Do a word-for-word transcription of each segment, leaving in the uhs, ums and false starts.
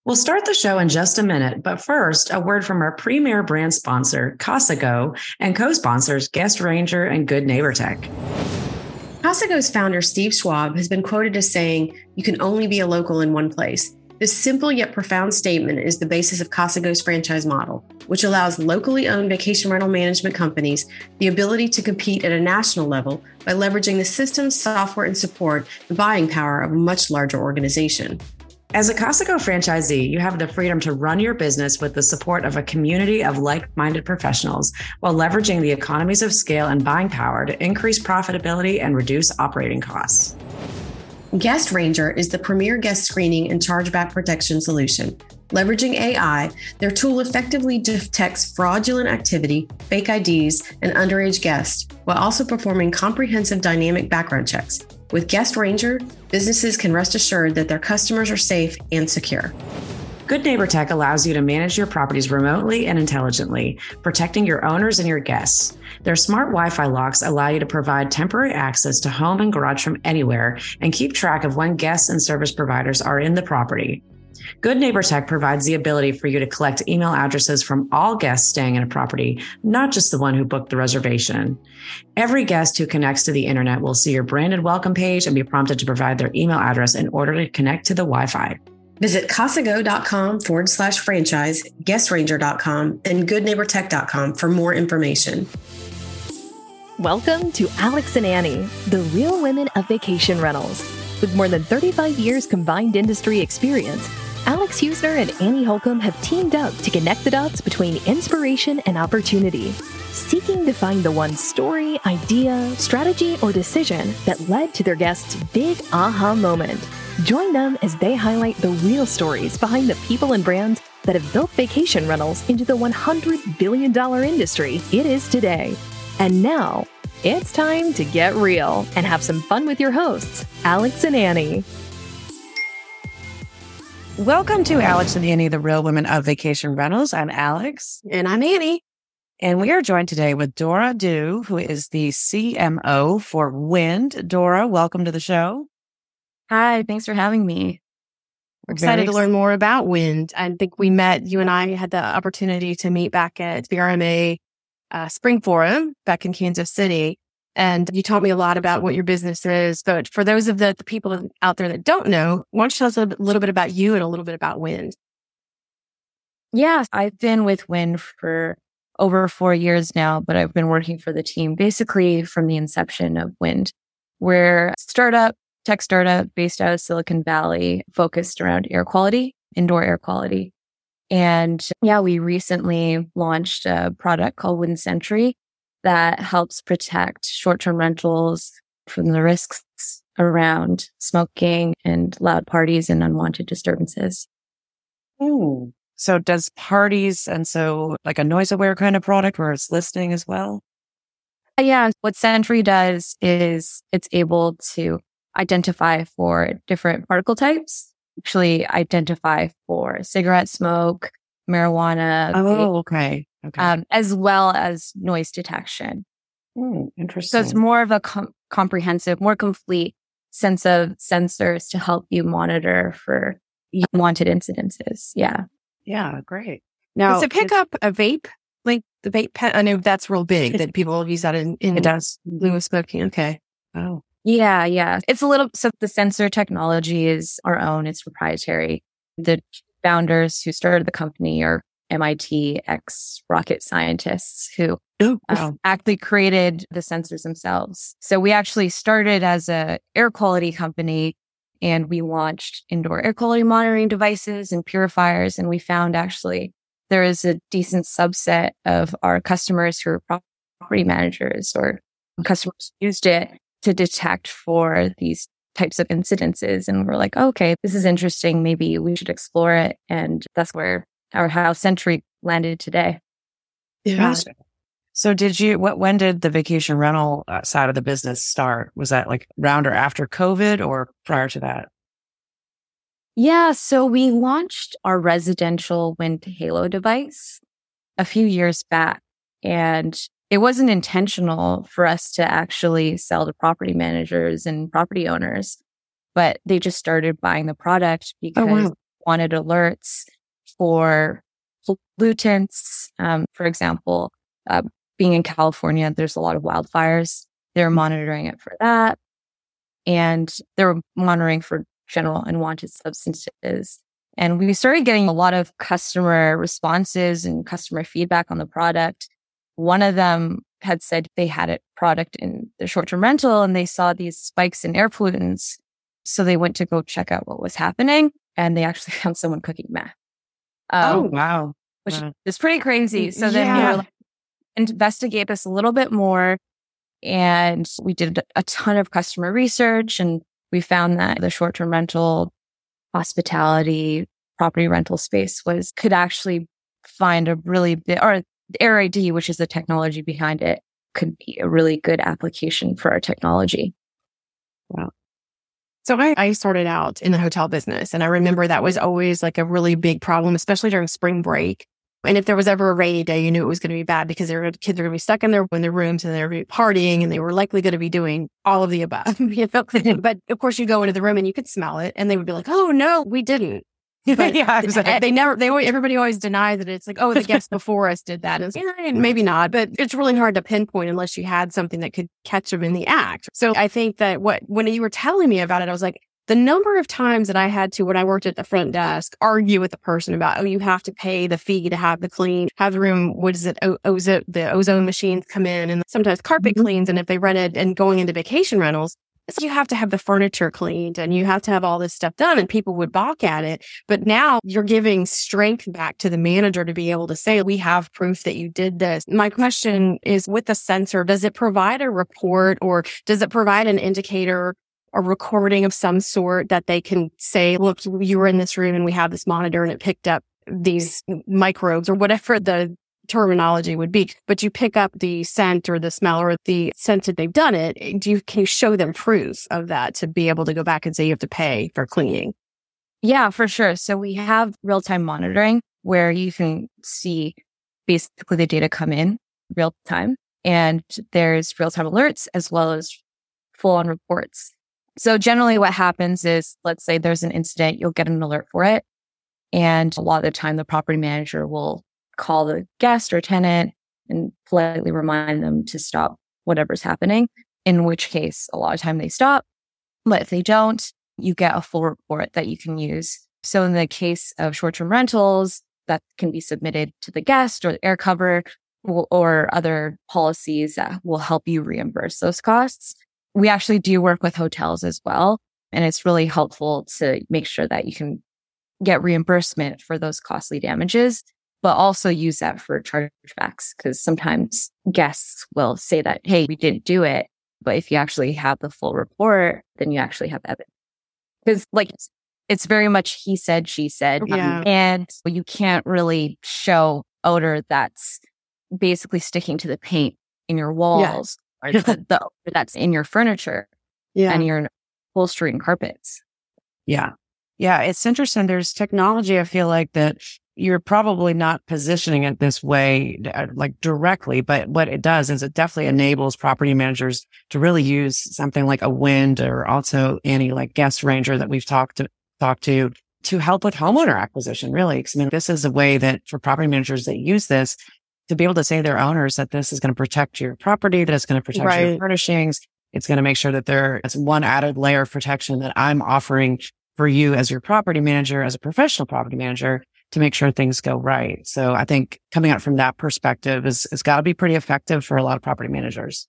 We'll start the show in just a minute, but first, a word from our premier brand sponsor, Casago, and co-sponsors Guest Ranger and Good Neighbor Tech. Casago's founder, Steve Schwab, has been quoted as saying, "You can only be a local in one place." This simple yet profound statement is the basis of Casago's franchise model, which allows locally owned vacation rental management companies the ability to compete at a national level by leveraging the systems, software, and support, the buying power of a much larger organization. As a Casago franchisee, you have the freedom to run your business with the support of a community of like-minded professionals while leveraging the economies of scale and buying power to increase profitability and reduce operating costs. Guest Ranger is the premier guest screening and chargeback protection solution. Leveraging A I, their tool effectively detects fraudulent activity, fake I Ds, and underage guests, while also performing comprehensive dynamic background checks. With Guest Ranger, businesses can rest assured that their customers are safe and secure. Good Neighbor Tech allows you to manage your properties remotely and intelligently, protecting your owners and your guests. Their smart Wi-Fi locks allow you to provide temporary access to home and garage from anywhere and keep track of when guests and service providers are in the property. Good Neighbor Tech provides the ability for you to collect email addresses from all guests staying in a property, not just the one who booked the reservation. Every guest who connects to the internet will see your branded welcome page and be prompted to provide their email address in order to connect to the Wi-Fi. Visit Casago.com forward slash franchise, Guestranger dot com, and Good Neighbor Tech dot com for more information. Welcome to Alex and Annie, the real women of vacation rentals. With more than thirty-five years combined industry experience, Alex Husner and Annie Holcomb have teamed up to connect the dots between inspiration and opportunity, seeking to find the one story, idea, strategy, or decision that led to their guests' big aha moment. Join them as they highlight the real stories behind the people and brands that have built vacation rentals into the one hundred billion dollars industry it is today. And now, it's time to get real and have some fun with your hosts, Alex and Annie. Welcome to Alex and Annie, the real women of vacation rentals. I'm Alex. And I'm Annie. And we are joined today with Dora Du, who is the C M O for Wind. Dora, welcome to the show. Hi, thanks for having me. We're excited Very to learn more about Wind. I think we met, you and I had the opportunity to meet back at the R M A uh, Spring Forum back in Kansas City. And you taught me a lot about what your business is. But for those of the, the people out there that don't know, why don't you tell us a little bit about you and a little bit about Wind? Yeah, I've been with Wind for over four years now, but I've been working for the team basically from the inception of Wind. We're a startup, tech startup based out of Silicon Valley, focused around air quality, indoor air quality. And yeah, we recently launched a product called Wind Sentry that helps protect short-term rentals from the risks around smoking and loud parties and unwanted disturbances. Ooh. So does parties, and so like a noise-aware kind of product where it's listening as well? Yeah, what Sentry does is it's able to identify for different particle types, actually identify for cigarette smoke, marijuana, Oh, vape, okay. Okay. um, as well as noise detection. Ooh, interesting. So it's more of a com- comprehensive, more complete sense of sensors to help you monitor for unwanted incidences. Yeah. Yeah, great. Now, Does it pick up a vape? like the vape pen? I know that's real big that people use that in, in It does. lieu of smoking. Okay. Oh, Yeah, yeah. It's a little, so the sensor technology is our own. It's proprietary. The founders who started the company are M I T ex-rocket scientists who Oh, um, actually created the sensors themselves. So we actually started as a air quality company, and we launched indoor air quality monitoring devices and purifiers. And we found actually there is a decent subset of our customers who are property managers or customers who used it to detect for these types of incidences. And we're like, okay, this is interesting. Maybe we should explore it. And that's where our how Sentry landed today. yeah. so did you? What? When did the vacation rental uh, side of the business start? Was that like around or after COVID, or prior to that? Yeah, so we launched our residential Wind Halo device a few years back, and it wasn't intentional for us to actually sell to property managers and property owners, but they just started buying the product because Oh, wow. wanted alerts for pollutants. Um, for example, uh, being in California, there's a lot of wildfires. They're monitoring it for that. And they were monitoring for general unwanted substances. And we started getting a lot of customer responses and customer feedback on the product. One of them had said they had a product in their short-term rental and they saw these spikes in air pollutants. So they went to go check out what was happening and they actually found someone cooking meth. Um, oh, wow. Which wow. is pretty crazy. So then Yeah. we were like, investigate this a little bit more. And we did a ton of customer research and we found that the short-term rental, hospitality, property rental space was, could actually find a really big, or Air I D, which is the technology behind it, could be a really good application for our technology. Wow. So I, I started out in the hotel business and I remember that was always like a really big problem, especially during spring break. And if there was ever a rainy day, you knew it was going to be bad because there were kids are going to be stuck in their in their rooms and they were partying and they were likely going to be doing all of the above. You know? But of course, you go into the room and you could smell it, and they would be like, "Oh no, we didn't." But yeah, exactly. they never. They always, everybody always denies that it's like, "Oh, the guests before us did that." And it's, yeah, maybe not, but it's really hard to pinpoint unless you had something that could catch them in the act. So I think that what when you were telling me about it, I was like, the number of times that I had to, when I worked at the front desk, argue with the person about, oh, you have to pay the fee to have the clean, have the room, what is it, o- ozone, the ozone machines come in, and sometimes carpet cleans. And if they rent it and going into vacation rentals, it's like you have to have the furniture cleaned and you have to have all this stuff done, and people would balk at it. But now you're giving strength back to the manager to be able to say, we have proof that you did this. My question is, with the sensor, does it provide a report or does it provide an indicator, a recording of some sort that they can say, look, you were in this room and we have this monitor and it picked up these microbes or whatever the terminology would be, but you pick up the scent or the smell or the sense that they've done it. Do you, can you show them proof of that to be able to go back and say you have to pay for cleaning? Yeah, for sure. So we have real-time monitoring where you can see basically the data come in real time, and there's real-time alerts as well as full-on reports. So generally what happens is, let's say there's an incident, you'll get an alert for it. And a lot of the time, the property manager will call the guest or tenant and politely remind them to stop whatever's happening, in which case, a lot of time they stop. But if they don't, you get a full report that you can use. So in the case of short-term rentals, that can be submitted to the guest or the air cover or other policies that will help you reimburse those costs. We actually do work with hotels as well, and it's really helpful to make sure that you can get reimbursement for those costly damages, but also use that for chargebacks, because sometimes guests will say that, hey, we didn't do it. But if you actually have the full report, then you actually have evidence. Because like it's very much he said, she said, Yeah. and you can't really show odor that's basically sticking to the paint in your walls. Or the, the odor that's in your furniture Yeah. and your upholstery and carpets. Yeah. Yeah. It's interesting. There's technology, I feel like, that you're probably not positioning it this way, uh, like directly, but what it does is it definitely enables property managers to really use something like a Wind or also any like Guest Ranger that we've talked to, talked to, to help with homeowner acquisition, really. 'Cause I mean, this is a way that for property managers that use this to be able to say to their owners that this is going to protect your property, that it's going to protect Right. your furnishings. It's going to make sure that there is one added layer of protection that I'm offering for you as your property manager, as a professional property manager, to make sure things go right. So I think coming out from that perspective is, is got to be pretty effective for a lot of property managers.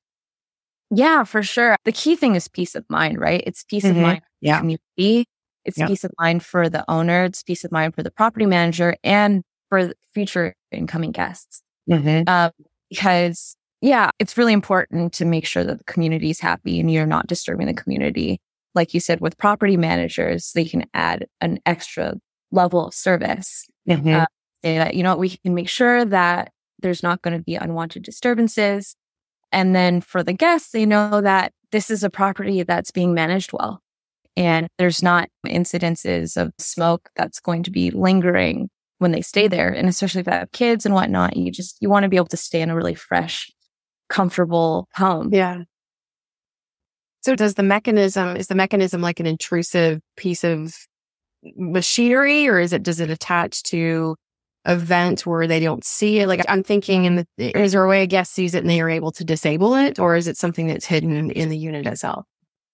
Yeah, for sure. The key thing is peace of mind, right? It's peace of Mhm. mind for the Yeah. community. It's Yeah. peace of mind for the owner. It's peace of mind for the property manager and for the future incoming guests. Mm-hmm. Um, because yeah, it's really important to make sure that the community is happy and you're not disturbing the community. Like you said, with property managers, they can add an extra level of service. Mm-hmm. Uh, say that, you know, we can make sure that there's not going to be unwanted disturbances. And then for the guests, they know that this is a property that's being managed well. And there's not incidences of smoke that's going to be lingering when they stay there. And especially if they have kids and whatnot, you just, you want to be able to stay in a really fresh, comfortable home. Yeah. So does the mechanism, is the mechanism like an intrusive piece of machinery, or is it, does it attach to a vent where they don't see it? Like, I'm thinking, in the, is there a way a guest sees it and they are able to disable it, or is it something that's hidden in the unit itself?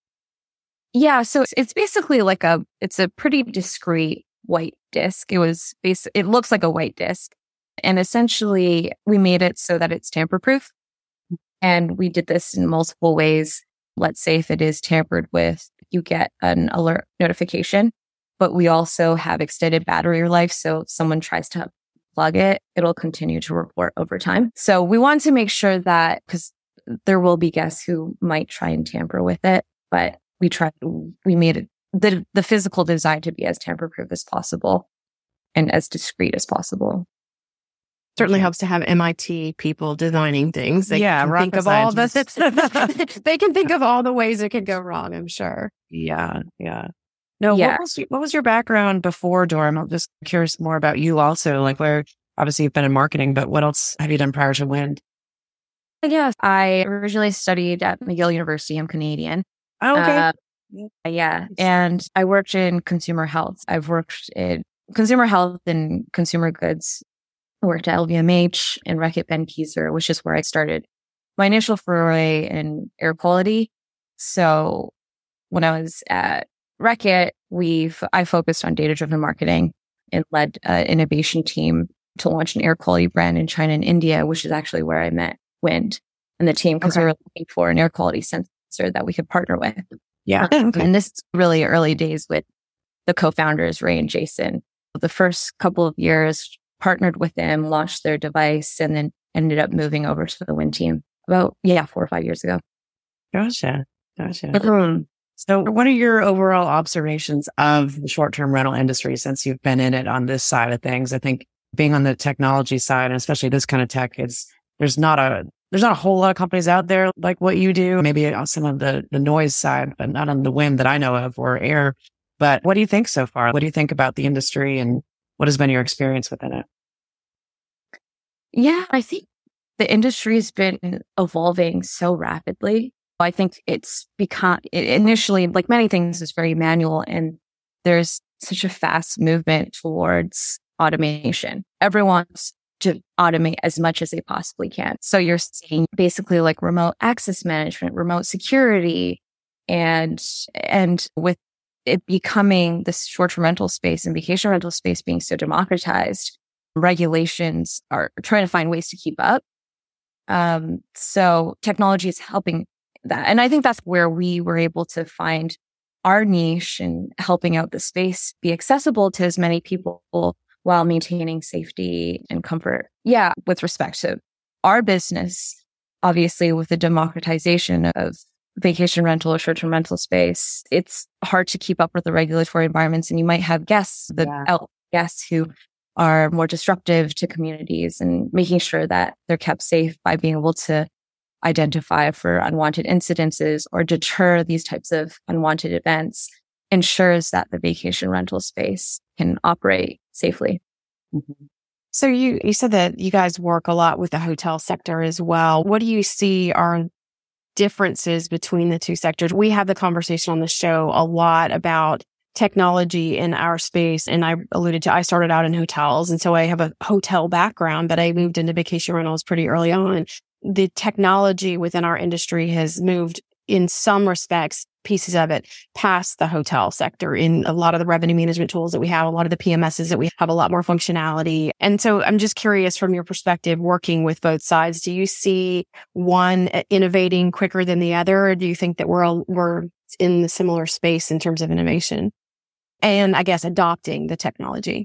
Yeah, so it's, it's basically like a, it's a pretty discrete white disc. It was bas- it looks like a white disc. And essentially we made it so that it's tamper proof. And we did this in multiple ways. Let's say if it is tampered with, you get an alert notification, but we also have extended battery life. So if someone tries to plug it, it'll continue to report over time. So we want to make sure that, because there will be guests who might try and tamper with it, but we tried, we made it, the, the physical design to be as tamper-proof as possible and as discreet as possible. Certainly helps to have M I T people designing things. They yeah, can think of all the they can think of all the ways it could go wrong, I'm sure. Yeah, yeah. No, yeah. what was what was your background before Dorm? I'm just curious more about you also. Like, where obviously you've been in marketing, but what else have you done prior to Wind? Yeah, I originally studied at McGill University. I'm Canadian. Oh, okay. Uh, yeah. And I worked in consumer health. I've worked in consumer health and consumer goods. I worked at L V M H and Reckitt Benckiser, which is where I started my initial foray in air quality. So when I was at Reckitt, we've, I focused on data-driven marketing and led an innovation team to launch an air quality brand in China and India, which is actually where I met Wind and the team, because okay. we were looking for an air quality sensor that we could partner with. Yeah. Okay. And this is really early days with the co-founders, Ray and Jason. The first couple of years, partnered with them, launched their device, and then ended up moving over to the Wind team about, yeah, four or five years ago. Gotcha. Gotcha. Mm-hmm. So what are your overall observations of the short-term rental industry since you've been in it on this side of things? I think being on the technology side, and especially this kind of tech, is there's not a there's not a whole lot of companies out there like what you do. Maybe on some of the, the noise side, but not on the Wind that I know of or air. But what do you think so far? What do you think about the industry, and what has been your experience within it? Yeah, I think the industry has been evolving so rapidly. I think it's become, it initially, like many things, is very manual, and there's such a fast movement towards automation. Everyone wants to automate as much as they possibly can. So you're seeing basically like remote access management, remote security, and, and with it becoming this short-term rental space and vacation rental space being so democratized, regulations are trying to find ways to keep up. Um, so technology is helping that. And I think that's where we were able to find our niche and helping out the space be accessible to as many people while maintaining safety and comfort. Yeah, with respect to our business, obviously with the democratization of vacation rental or short-term rental space, it's hard to keep up with the regulatory environments, and you might have guests, the yeah. out guests who are more disruptive to communities, and making sure that they're kept safe by being able to identify for unwanted incidences or deter these types of unwanted events ensures that the vacation rental space can operate safely. Mm-hmm. So you, you said that you guys work a lot with the hotel sector as well. What do you see are differences between the two sectors? We have the conversation on the show a lot about technology in our space. And I alluded to, I started out in hotels. And so I have a hotel background, but I moved into vacation rentals pretty early on. The technology within our industry has moved in some respects, pieces of it, past the hotel sector. In a lot of the revenue management tools that we have, a lot of the P M Ss that we have, a lot more functionality. And so I'm just curious, from your perspective, working with both sides, do you see one innovating quicker than the other? Or do you think that we're all, we're in the similar space in terms of innovation and, I guess, adopting the technology?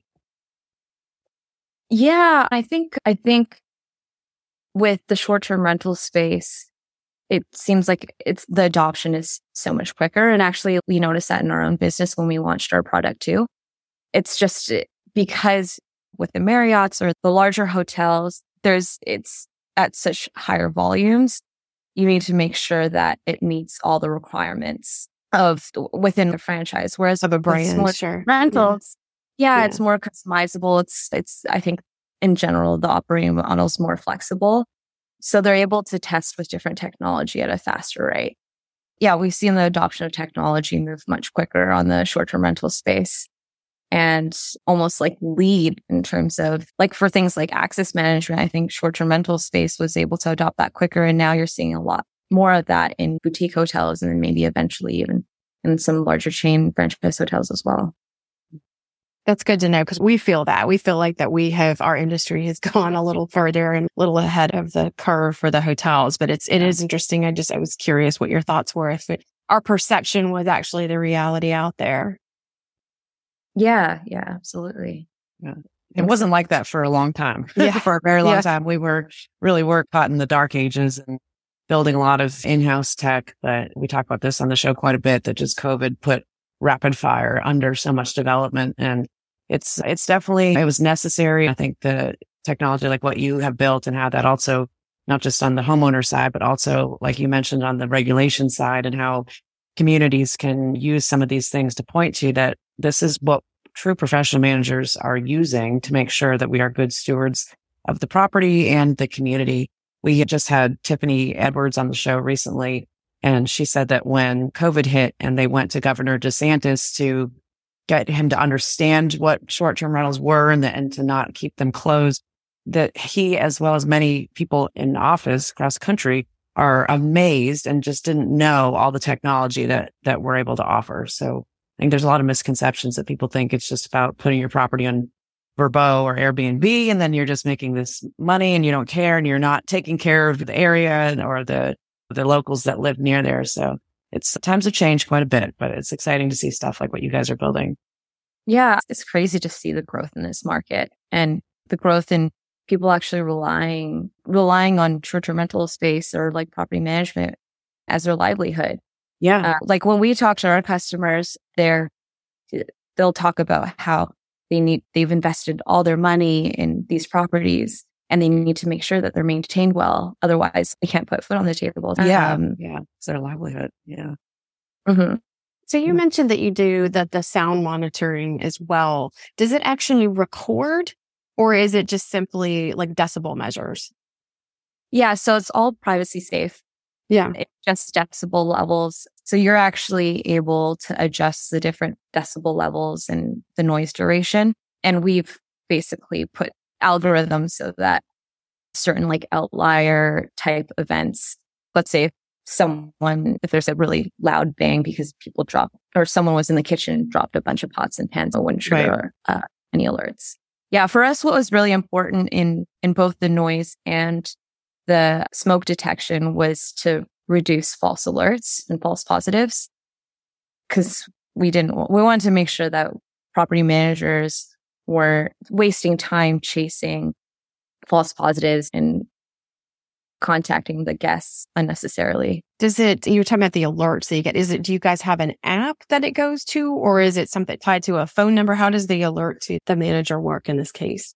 Yeah, I think, I think with the short-term rental space, it seems like it's the adoption is so much quicker. And actually, we noticed that in our own business when we launched our product too. It's just because with the Marriotts or the larger hotels, there's, it's at such higher volumes. You need to make sure that it meets all the requirements of within the franchise. Whereas of a brand, with sure. rentals, yeah. Yeah, yeah, it's more customizable. It's, it's, I think in general, the operating model is more flexible. So they're able to test with different technology at a faster rate. Yeah, we've seen the adoption of technology move much quicker on the short-term rental space. and almost like lead in terms of like for things like access management. I think short-term rental space was able to adopt that quicker. And now you're seeing a lot more of that in boutique hotels and then maybe eventually even in some larger chain franchise hotels as well. That's good to know because we feel that. We feel like that we have, our industry has gone a little further and a little ahead of the curve for the hotels. But it's, it is interesting. I just, I was curious what your thoughts were if it, our perception was actually the reality out there. Yeah, yeah, absolutely. Yeah. It wasn't like that for a long time. Yeah. For a very long Yeah. time. We were really were caught in the dark ages and building a lot of in-house tech. But we talk about this on the show quite a bit, that just COVID put rapid fire under so much development. And it's, it's definitely, it was necessary. I think the technology like what you have built and how that also, not just on the homeowner side, but also like you mentioned on the regulation side and how communities can use some of these things to point to that this is what true professional managers are using to make sure that we are good stewards of the property and the community. We had just had Tiffany Edwards on the show recently, and she said that when COVID hit and they went to Governor DeSantis to get him to understand what short-term rentals were and, the, and to not keep them closed, that he, as well as many people in office across the country, are amazed and just didn't know all the technology that, that we're able to offer. So I think there's a lot of misconceptions that people think it's just about putting your property on Vrbo or Airbnb, and then you're just making this money and you don't care and you're not taking care of the area or the, the locals that live near there. So it's times have changed quite a bit, but it's exciting to see stuff like what you guys are building. Yeah, it's crazy to see the growth in this market and the growth in people actually relying relying on short-term rental space or like property management as their livelihood. Yeah. Uh, like when we talk to our customers, they're they'll talk about how they need they've invested all their money in these properties and they need to make sure that they're maintained well. Otherwise, they can't put food on the table. Yeah. Um, yeah. It's their livelihood. Yeah. mm-hmm. So you mentioned that you do the, the sound monitoring as well. Does it actually record or is it just simply like decibel measures? Yeah. So it's all privacy safe. Yeah. It's just decibel levels. So you're actually able to adjust the different decibel levels and the noise duration. And we've basically put algorithms so that certain like outlier type events, let's say if someone, if there's a really loud bang because people dropped, or someone was in the kitchen and dropped a bunch of pots and pans, it wouldn't trigger right. uh, any alerts. Yeah. For us, what was really important in, in both the noise and the smoke detection was to reduce false alerts and false positives, because we didn't, we wanted to make sure that property managers were wasting time chasing false positives and contacting the guests unnecessarily. Does it, you were talking about the alerts that you get, is it, do you guys have an app that it goes to, or is it something tied to a phone number? How does the alert to the manager work in this case?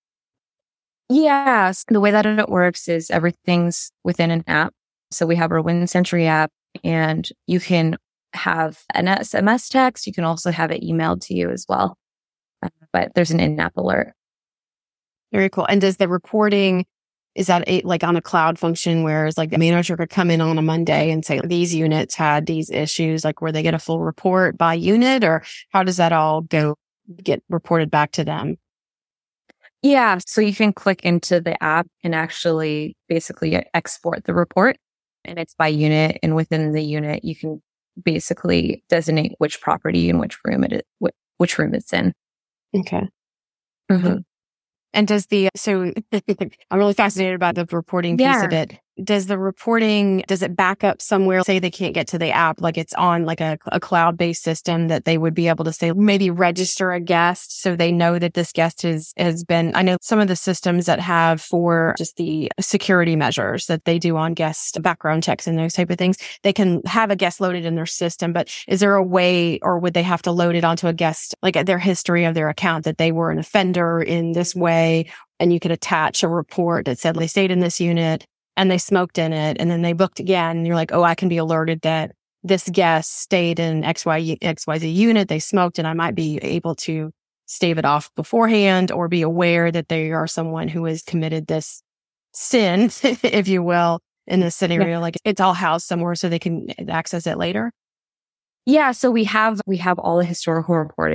Yes. The way that it works is everything's within an app. So we have our WinCentry app, and you can have an S M S text. You can also have it emailed to you as well. Uh, but there's an in-app alert. Very cool. And does the reporting, is that a, like on a cloud function where it's like the manager could come in on a Monday and say, these units had these issues, like where they get a full report by unit, or how does that all go get reported back to them? Yeah. So you can click into the app and actually basically export the report, and it's by unit. And within the unit, you can basically designate which property and which room it is, which room it's in. Okay. Mm-hmm. And does the, so I'm really fascinated about the reporting piece yeah. of it. Does the reporting, does it back up somewhere? Say they can't get to the app, like it's on like a, a cloud-based system that they would be able to say, maybe register a guest so they know that this guest has, has been, I know some of the systems that have for just the security measures that they do on guest background checks and those type of things, they can have a guest loaded in their system, but is there a way, or would they have to load it onto a guest, like their history of their account, that they were an offender in this way, and you could attach a report that said they stayed in this unit and they smoked in it, and then they booked again, and you're like, oh, I can be alerted that this guest stayed in X Y Z unit, they smoked, and I might be able to stave it off beforehand or be aware that they are someone who has committed this sin, if you will, in this scenario. Yeah. Like it's all housed somewhere so they can access it later. Yeah. So we have, we have all the historical reporting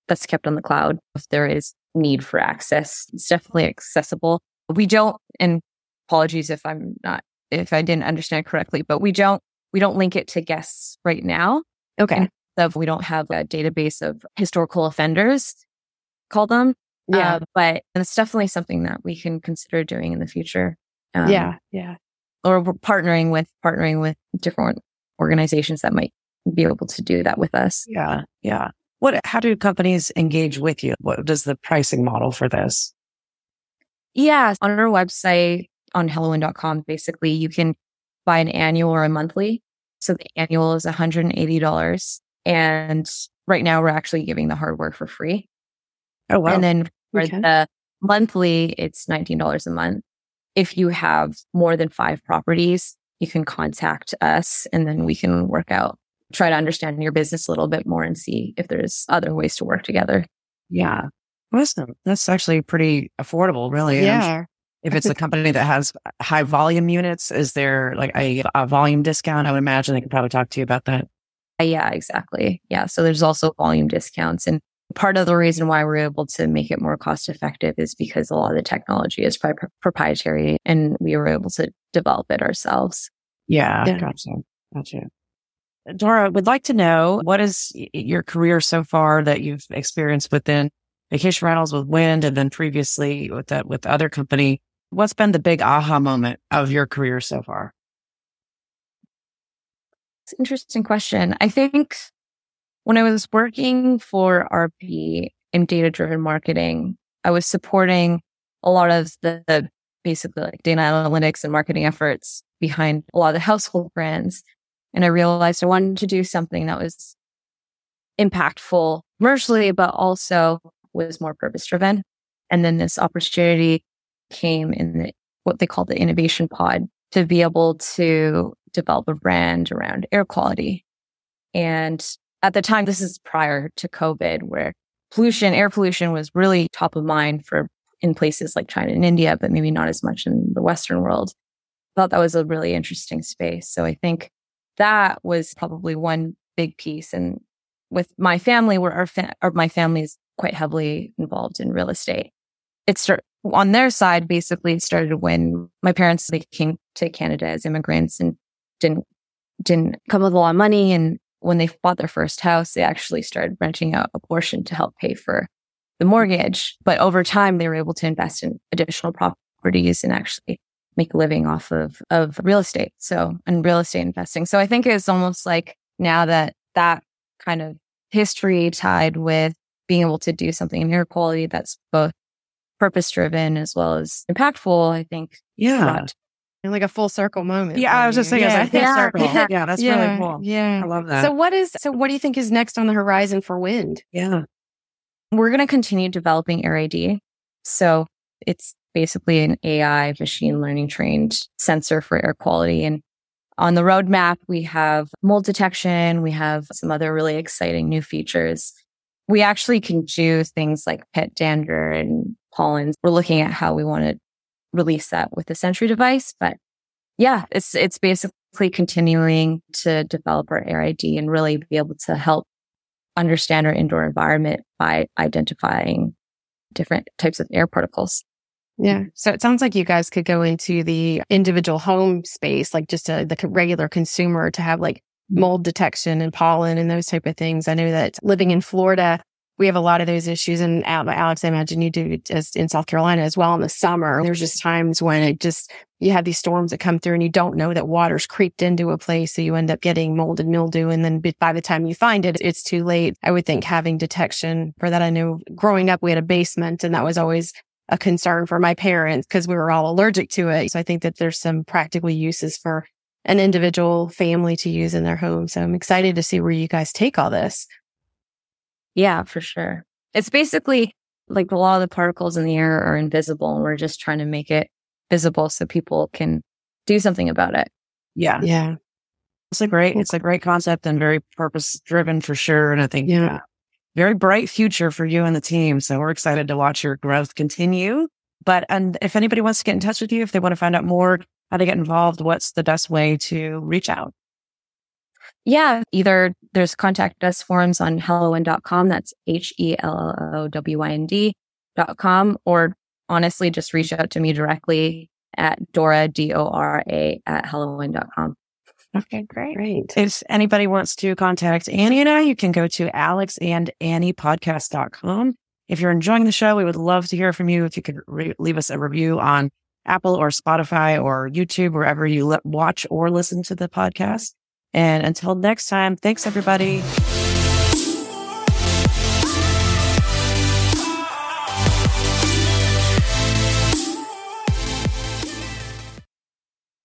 that's kept on the cloud. If there is need for access, it's definitely accessible. We don't, and apologies if I'm not, if I didn't understand correctly, but we don't, we don't link it to guests right now. Okay. Of we don't have a database of historical offenders, call them. Yeah. Uh, but it's definitely something that we can consider doing in the future. Um, yeah. Yeah. Or we're partnering with, partnering with different organizations that might be able to do that with us. Yeah. Yeah. What, how do companies engage with you? What does the pricing model for this? Yeah. On our website, on hello in dot com, basically you can buy an annual or a monthly. So the annual is one hundred eighty dollars. And right now we're actually giving the hardware for free. Oh, wow. And then for Okay. the monthly, it's nineteen dollars a month. If you have more than five properties, you can contact us and then we can work out, try to understand your business a little bit more and see if there's other ways to work together. Yeah. Awesome. That's actually pretty affordable, really. And I'm Yeah. sure if it's a company that has high volume units, is there like a, a volume discount? I would imagine they could probably talk to you about that. Uh, Yeah, exactly. Yeah. So there's also volume discounts. And part of the reason why we're able to make it more cost effective is because a lot of the technology is pri- proprietary and we were able to develop it ourselves. Yeah. Yeah. Gotcha. Gotcha. Dora, would like to know, what is y- your career so far that you've experienced within vacation rentals with Wind and then previously with that, with the other company? What's been the big aha moment of your career so far? It's an interesting question. I think when I was working for R P in data-driven marketing, I was supporting a lot of the, the basically like data analytics and marketing efforts behind a lot of the household brands. And I realized I wanted to do something that was impactful commercially, but also was more purpose-driven. And then this opportunity came in the, what they call the innovation pod to be able to develop a brand around air quality. And at the time, this is prior to COVID, where pollution, air pollution was really top of mind for in places like China and India, but maybe not as much in the Western world. I thought that was a really interesting space. So I think that was probably one big piece. And with my family, where our, fa- or my family is quite heavily involved in real estate. It started on their side, basically it started when my parents, they came to Canada as immigrants and didn't, didn't come with a lot of money. And when they bought their first house, they actually started renting out a portion to help pay for the mortgage. But over time, they were able to invest in additional properties and actually make a living off of, of real estate. So, and real estate investing. So I think it's almost like now that that kind of history tied with being able to do something in air quality that's both purpose-driven as well as impactful, I think. Yeah. brought- And like a full circle moment. Yeah, for I was just you. saying, it's like Yeah. full circle. Yeah. Yeah, that's yeah. really cool. Yeah. I love that. So what is, so what do you think is next on the horizon for Wind? yeah. We're going to continue developing Air I D. So it's basically an A I machine learning trained sensor for air quality. And on the roadmap, we have mold detection. We have some other really exciting new features. We actually can do things like pet dander and pollens. We're looking at how we want to release that with the Sentry device. But yeah, it's it's basically continuing to develop our Air I D and really be able to help understand our indoor environment by identifying different types of air particles. Yeah. So it sounds like you guys could go into the individual home space, like just a, the co- regular consumer to have like mold detection and pollen and those type of things. I know that living in Florida, we have a lot of those issues. And Al- Alex, I imagine you do as in South Carolina as well in the summer. There's just times when it just, you have these storms that come through and you don't know that water's creeped into a place. So you end up getting mold and mildew. And then by the time you find it, it's too late. I would think having detection for that. I know growing up, we had a basement and that was always a concern for my parents because we were all allergic to it. So I think that there's some practical uses for an individual family to use in their home. So I'm excited to see where you guys take all this. Yeah, for sure. It's basically like a lot of the particles in the air are invisible and we're just trying to make it visible so people can do something about it. Yeah. Yeah. It's a great, it's a great concept and very purpose driven for sure. And I think, Yeah. yeah, very bright future for you and the team. So we're excited to watch your growth continue. But, and if anybody wants to get in touch with you, if they want to find out more, how to get involved, what's the best way to reach out? Yeah, either there's contact us forms on hello wind dot com. That's H E L L O W Y N D dot com. Or honestly, just reach out to me directly at Dora, D O R A, at hello wind dot com. Okay, great. Great. If anybody wants to contact Annie and I, you can go to alex and annie podcast dot com. If you're enjoying the show, we would love to hear from you. If you could re- leave us a review on Apple or Spotify or YouTube, wherever you le- watch or listen to the podcast. And until next time, thanks everybody.